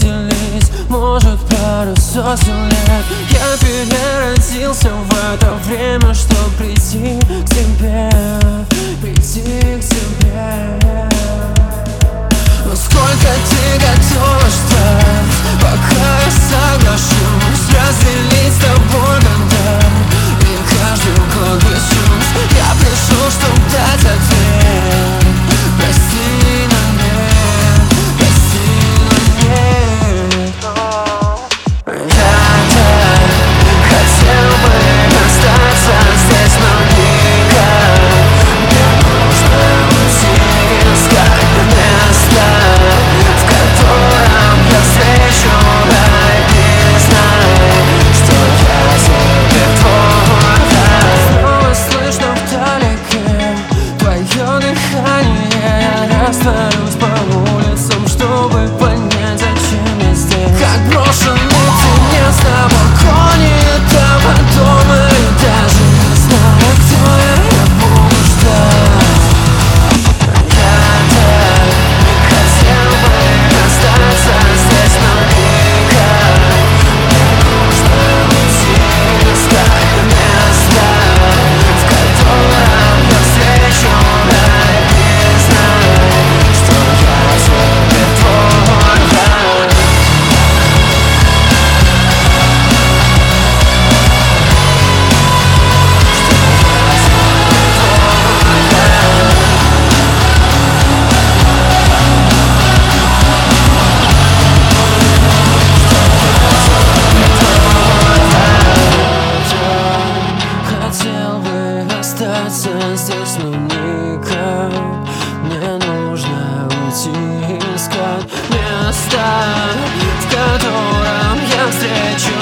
встретились, может, пару сотен лет. Я переродился в это время, чтоб прийти к тебе, прийти к тебе. Но сколько ты готова ждать, пока я соглашусь разделить с тобой контакт и каждый угол без чувств. Я пришел, чтоб дать ответ. Прости, но нет, прости, но нет. Я так хотел бы остаться здесь, но никак. Мне нужно уйти, искать место, в котором я встречу рай. И знай, что я теперь твой рай. Снова слышно вдалеке твое дыхание. Я растворюсь по улицам, чтобы понять, зачем я здесь. Как брошенный птенец на балконе этого дома. И даже не знаю, кто я буду ждать. Я так хотел бы остаться здесь, но никак. Мне нужно уйти, искать место, в котором я встречу рай. И знай, что я теперь твой рай. Хотел бы остаться здесь, но никак. Мне нужно уйти, искать место, в котором я встречу